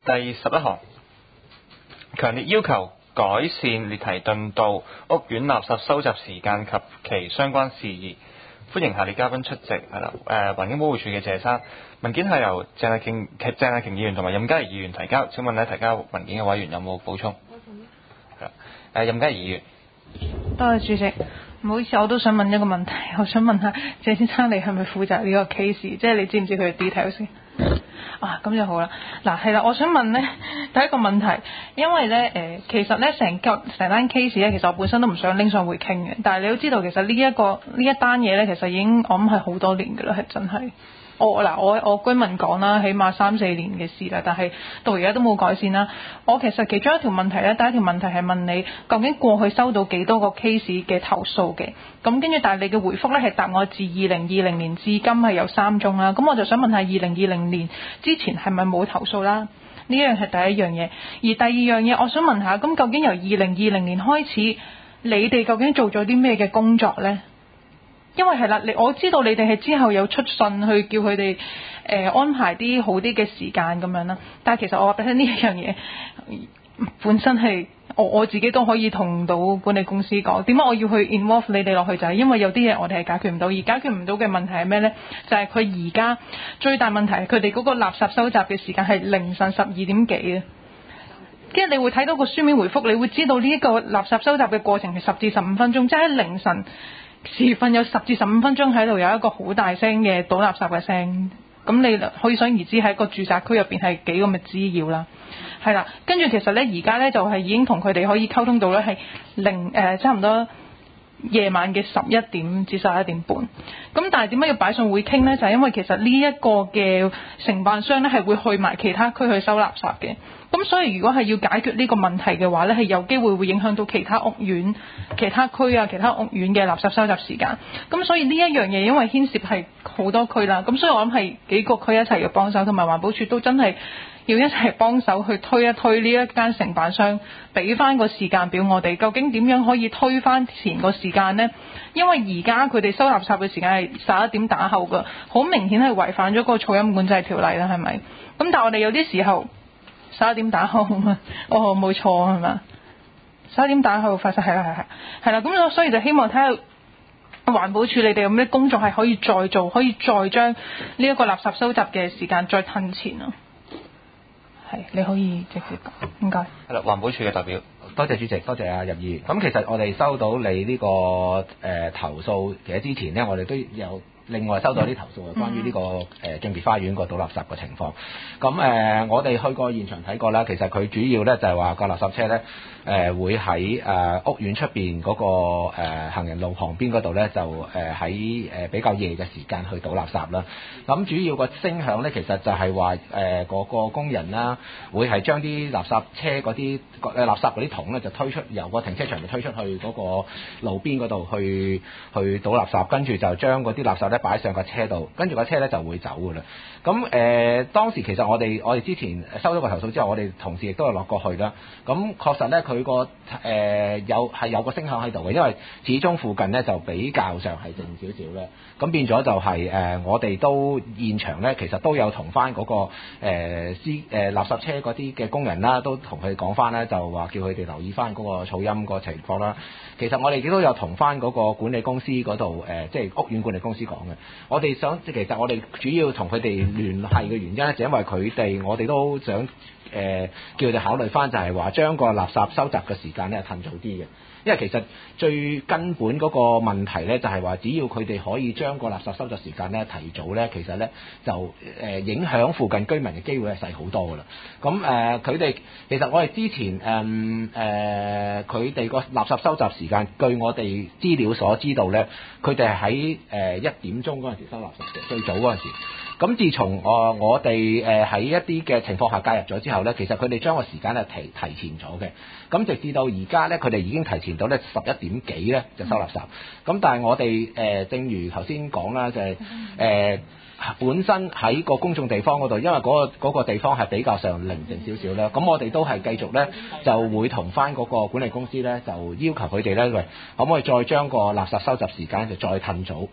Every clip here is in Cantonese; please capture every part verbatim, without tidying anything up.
第十一項，強烈要求改善列堤頓道屋苑垃圾收集時間及其相關事宜。歡迎下列嘉賓出席，係啦，誒環境保護署嘅謝生，文件係由鄭麗瓊、鄭麗瓊議員同埋任嘉怡議員提交。請問咧，提交文件嘅委員有冇補充？係啦，誒任嘉怡議員。 多謝主席，唔好意思，我都想問一個問題，我想問下謝先生，你係咪負責呢個 case？ 即係你知唔知佢嘅 detail 先？啊，咁就好啦。嗱，係啦，我想問呢第一個問題，因為呢，誒、呃，其實呢成個成單 case 呢，其實我本身都唔想拎上會傾嘅，但係你都知道，其實呢、這、一個呢一單嘢呢，其實已經我諗係好多年㗎啦，係真係。我嗱我我居民講啦，起碼三四年嘅事啦，但係到而家都冇改善啦。我其實其中一條問題咧，第一條問題係問你究竟過去收到幾多個 case 嘅投訴嘅？咁跟住，但係你嘅回覆咧係答我自二零二零年至今係有三宗啦。咁我就想問下二零二零年之前係咪冇投訴啦？呢樣係第一樣嘢。而第二樣嘢，我想問下，咁究竟由二零二零年開始，你哋究竟做咗啲咩嘅工作呢？因為係啦，你我知道你哋係之後有出信去叫佢哋誒安排啲好啲嘅時間咁樣啦。但係其實我話俾你聽呢一樣嘢，本身係我我自己都可以同到管理公司講。點解我要去 involve 你哋落去？就係因為有啲嘢我哋係解決唔到，而解決唔到嘅問題係咩呢？就係佢而家最大問題係佢哋嗰個垃圾收集嘅時間係凌晨十二點幾啊。跟住你會睇到個書面回覆，你會知道呢一個垃圾收集嘅過程係十至十五分鐘，即係喺凌晨時分有十至十五分鐘喺度有一個好大聲嘅倒垃圾嘅聲，咁你可以想而知喺個住宅區入邊係幾咁嘅滋擾啦。係啦，跟住其實咧而家咧就係、是、已經同佢哋可以溝通到咧係零誒、呃、差唔多夜晚嘅十一點至十一點半。咁但係點解要擺上會傾咧？就係、是、因為其實呢一個嘅承辦商咧係會去埋其他區去收垃圾嘅。咁所以如果係要解決呢個問題嘅話呢，係有機會會影響到其他屋苑、其他區啊、其他屋苑嘅垃圾收集時間。咁所以呢一樣嘢因為牽涉係好多區啦，咁所以我諗係幾個區一齊要幫手，同埋環保署都真係要一齊幫手去推一推呢一間承辦商，俾翻個時間表我哋，究竟點樣可以推翻前個時間呢？因為而家佢哋收垃圾嘅時間係十一點打後㗎，好明顯係違反咗個噪音管制條例啦，係咪？咁但係我哋有啲時候十一點打後嘛，哦冇錯係嘛？十一點打後發生係啦係係係啦，咁所以就希望睇下環保署你哋有咩工作係可以再做，可以再將呢一個垃圾收集嘅時間再褪前啊。係，你可以直接講，唔該。 係啦，環保署嘅代表， 多謝主席，多謝阿任議員。咁其實我哋收到你呢、這個誒、呃、投訴，其實之前呢，我哋都有另外收到啲投訴，係關於呢、這個誒敬別花園個倒垃圾嘅情況。咁誒、呃，我哋去過現場睇過啦，其實佢主要咧就係話個垃圾車咧誒、呃、會喺誒、呃、屋苑出邊嗰個、呃、行人路旁邊嗰度咧，就誒喺誒比較夜嘅時間去倒垃圾啦。咁主要個聲響咧，其實就係話誒嗰個工人啦，會係將啲垃圾車嗰啲誒垃圾嗰啲桶咧，就推出由個停車場就推出去嗰個路邊嗰度去去倒垃圾，跟住就將嗰啲垃圾咧擺上個車度，跟住個車咧就會走㗎啦。咁誒、呃、當時其實我哋我哋之前收咗個投訴之後，我哋同事亦都有落過去啦。咁確實咧，佢個誒有係有個聲響喺度嘅，因為始終附近咧就比較上係靜少少咧。咁變咗就係、是、誒、呃、我哋都現場咧，其實都有同翻嗰個誒司誒垃圾車嗰啲嘅工人啦，都同佢哋講翻咧，就話叫佢哋留意翻嗰個噪音個情況啦。其實我哋亦都有同翻嗰個管理公司嗰度誒，即係屋苑管理公司講嘅。我哋想其實我哋主要同佢哋聯繫嘅原因咧，就因為佢哋我哋都想誒、呃、叫佢哋考慮翻，就係話將個垃圾收集嘅時間咧褪早啲嘅。因為其實最根本嗰個問題咧，就係話只要佢哋可以將個垃圾收集時間咧提早咧，其實咧就誒、呃、影響附近居民嘅機會係細好多噶啦。咁誒佢哋其實我哋之前誒誒佢哋個垃圾收集時間，據我哋資料所知道咧，佢哋係喺誒一點鐘嗰陣時收垃圾嘅，最早嗰陣時。咁自從我我哋誒喺一啲嘅情況下介入咗之後咧，其實佢哋將個時間係提提前咗嘅。咁直至到而家咧，佢哋已經提前到咧十一點幾咧就收垃圾。咁、嗯、但係我哋誒、呃、正如頭先講啦，就係、是、誒、呃、本身喺個公眾地方嗰度，因為嗰、那個那個地方係比較上寧靜少少啦。咁我哋都係繼續咧就會同翻嗰個管理公司咧就要求佢哋咧，喂，可唔可以再將個垃圾收集時間就再褪早？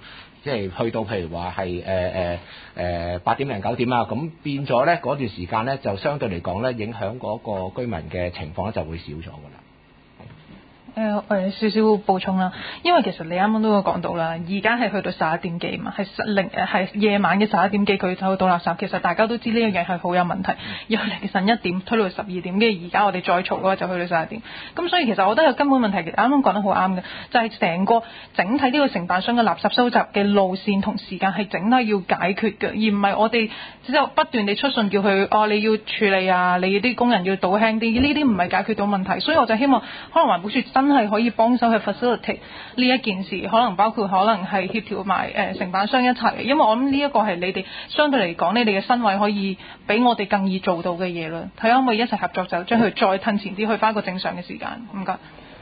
即係去到譬如話係誒誒誒八點零九點啊，咁變咗咧嗰段時間咧就相對嚟講咧影響嗰個居民嘅情況咧就會少咗㗎啦。 誒誒、呃、少少補充啦，因為其實你啱啱都有講到啦，而家係去到十一點幾嘛，係零誒係夜晚嘅十一點幾佢就倒垃圾，其實大家都知呢樣嘢係好有問題。由凌晨一點推到十二點，跟住而家我哋再嘈嘅話就去到十一點，咁所以其實我覺得有根本問題，啱啱講得好啱嘅，就係、是、成個整體呢個承辦商嘅垃圾收集嘅路線同時間係整體要解決嘅，而唔係我哋只有不斷地出信叫佢哦你要處理啊，你啲工人要倒輕啲，呢啲唔係解決到問題，所以我就希望可能環保署真係可以幫手去 facilitate 呢一件事，可能包括可能係協調埋誒承辦商一齊嘅，因為我諗呢一個係你哋相對嚟講，你哋嘅身位可以比我哋更易做到嘅嘢啦。睇下可唔可以一齊合作，就將佢再褪前啲，去翻一個正常嘅時間。唔該。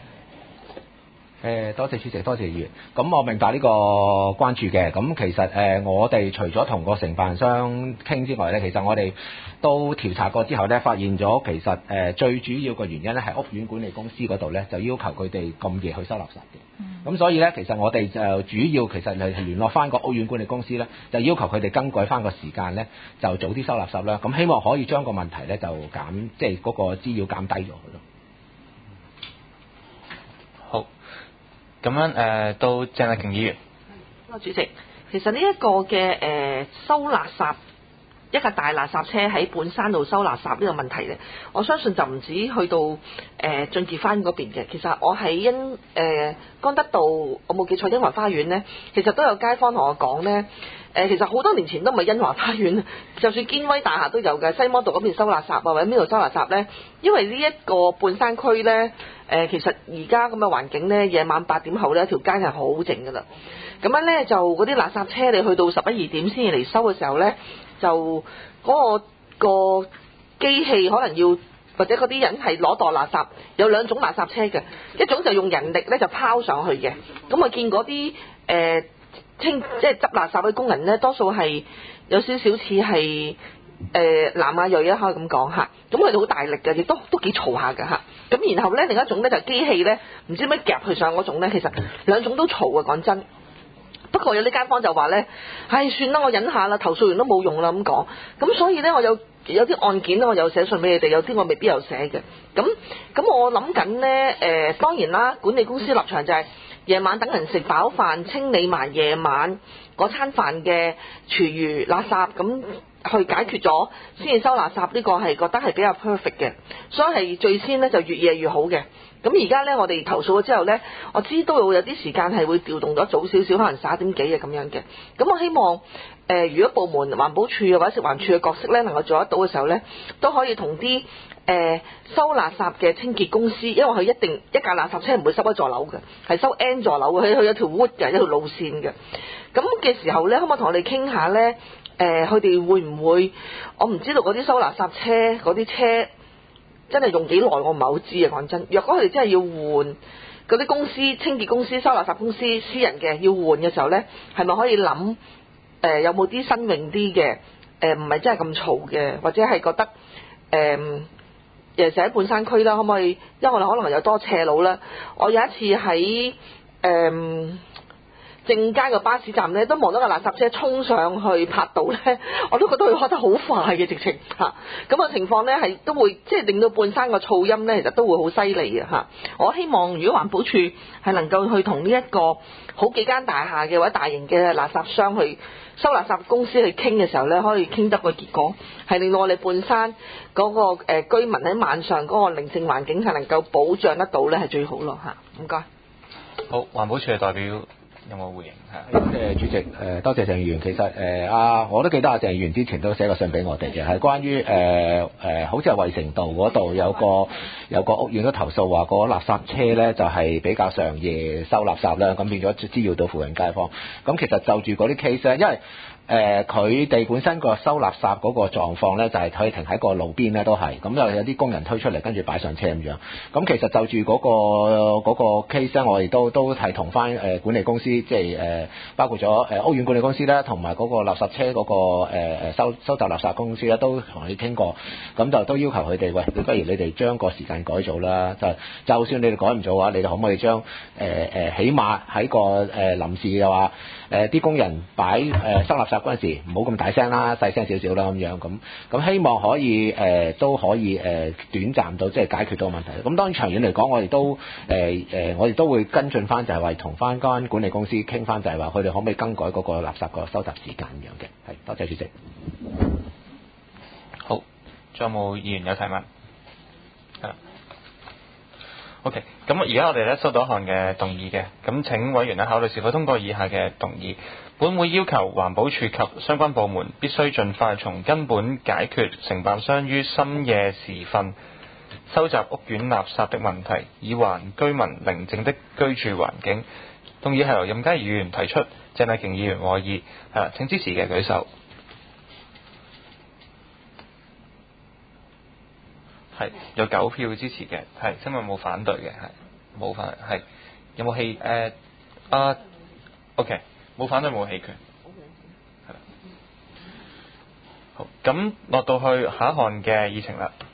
誒多謝主席，多謝議員。咁我明白呢個關注嘅。咁其實誒、呃、我哋除咗同個承辦商傾之外咧，其實我哋都調查過之後咧，發現咗其實誒、呃、最主要個原因咧係屋苑管理公司嗰度咧就要求佢哋咁夜去收垃圾嘅。咁、嗯、所以咧，其實我哋就主要其實係聯絡翻個屋苑管理公司咧，就要求佢哋更改翻個時間咧，就早啲收垃圾啦。咁希望可以將個問題咧就減，即係嗰個滋擾減低咗佢咯。 好。咁樣誒、呃，到鄭麗瓊議員。 啊，主席，其實呢一個嘅誒、呃、收垃圾一架大垃圾車喺半山度收垃圾呢個問題咧，我相信就唔止去到誒駿傑花園嗰邊嘅。其實我喺欣誒江德道，我冇記錯欣華花園咧，其實都有街坊同我講咧。誒、呃，其實好多年前都唔係欣華花園，就算堅威大廈都有嘅。西摩道嗰邊收垃圾啊，或者邊度收垃圾咧？因為呢一個半山區咧，誒、呃，其實而家咁嘅環境咧，夜晚八點後咧，條街係好靜噶啦。咁樣咧，就嗰啲垃圾車你去到十一二點先至嚟收嘅時候咧，就嗰、嗰個、個機器可能要，或者嗰啲人係攞袋垃圾，有兩種垃圾車嘅，一種就用人力咧就拋上去嘅。咁我見嗰啲誒清即係執垃圾嘅工人咧，多數係有少少似係誒南亞裔啊，可以咁講嚇。咁佢哋好大力嘅，亦都都幾嘈下㗎嚇。咁然後咧，另一種咧就機器咧，唔知咩夾佢上嗰種咧，其實兩種都嘈嘅，講真。不過有啲街坊就話咧，唉，算啦，我忍下啦，投訴完都冇用啦咁講。咁所以咧，我有有啲案件咧，我有寫信俾你哋，有啲我未必有寫嘅。咁咁我諗緊咧，誒、呃、當然啦，管理公司立場就係、是。夜晚等人食飽飯，清理埋夜晚嗰餐飯嘅廚餘垃圾，咁去解決咗先至收垃圾。呢、這個係覺得係比較 perfect 嘅，所以係最先呢就越夜越好嘅。咁而家呢，我哋投訴咗之後呢，我知都會有啲時間係會調動咗早少少，可能十一點幾啊咁樣嘅。咁我希望誒、呃，如果部門環保署或者食環署嘅角色呢能夠做得到嘅時候呢，都可以同啲。誒、呃、收垃圾嘅清潔公司，因為佢一定一架垃圾車唔會收一座樓嘅，係收 N 座樓嘅，佢佢有條 route 嘅，一條路線嘅。咁嘅時候呢，可唔可以同我哋傾下呢？誒、呃，佢哋會唔會？我唔知道嗰啲收垃圾車嗰啲車真係用幾耐，我唔係好知啊。講真，若果佢哋真係要換嗰啲公司清潔公司、收垃圾公司私人嘅要換嘅時候呢，係咪可以諗誒、呃、有冇啲新穎啲嘅？誒唔係真係咁嘈嘅，或者係覺得誒？呃尤其是喺半山區啦，可唔可以？因為我哋可能有多斜路啦。我有一次喺誒、嗯、正街個巴士站咧，都望到個垃圾車衝上去拍到咧，我都覺得佢開得好快嘅直情嚇。咁嘅情況咧係都會即係令到半山個噪音咧，其實都會好犀利嘅嚇。我希望如果環保署係能夠去同呢一個好幾間大廈嘅或者大型嘅垃圾商去。收垃圾公司去傾嘅時候咧，可以傾得個結果，係令到我哋半山嗰、那個、呃、居民喺晚上嗰個寧靜環境係能夠保障得到咧，係最好咯嚇。唔該。 好，環保署嘅代表有冇回應？係。 多謝主席，誒、呃、多謝鄭議員。其實誒啊、呃，我都記得阿鄭議員之前都寫過信俾我哋嘅，係關於誒誒、呃呃，好似係衛城道嗰度有個有個屋苑都投訴話，個垃圾車咧就係、是、比較上夜收垃圾啦，咁變咗滋擾到附近街坊。咁其實就住嗰啲 case 咧，因為誒佢哋本身個收垃圾嗰個狀況咧，就係、是、可以停喺個路邊咧，都係咁又有啲工人推出嚟，跟住擺上車咁樣。咁其實就住嗰、那個嗰、那個 case 咧，我哋都都係同翻誒管理公司，即係誒包括咗誒屋苑管理公司啦，同埋嗰個垃圾車嗰、那個誒、呃、收收集垃圾公司咧，都同佢傾過。咁就都要求佢哋，喂，不如你哋將個時間改造啦。就就算你哋改唔做嘅話，你哋可唔可以將誒誒、呃、起碼喺個誒、呃、臨時嘅話，誒、呃、啲工人擺誒、呃、收垃圾嗰陣時，唔好咁大聲啦，細聲少少啦咁樣。咁咁希望可以誒、呃、都可以誒、呃、短暫到即係解決到問題。咁當然長遠嚟講，我哋都誒誒、呃、我哋都會跟進翻，就係話同翻間管理公司傾翻，就係話佢哋可唔可以更改嗰個垃圾個收集時間咁樣嘅。係，多謝主席。 好，仲有冇議員有提問？係啦。OK，咁而家我哋咧收到一項嘅動議嘅，咁請委員咧考慮是否通過以下嘅動議。本會要求環保署及相關部門必須盡快從根本解決承辦商於深夜時分收集屋苑垃圾的問題，以還居民寧靜的居住環境。動議係由任嘉兒議員提出，鄭麗瓊議員和議，係啦，請支持嘅舉手。係有九票支持嘅，係，請問冇反對嘅，係冇反係有冇棄誒啊 ？OK， 冇反對冇棄權，係啦。好，咁落到去下一項嘅議程啦。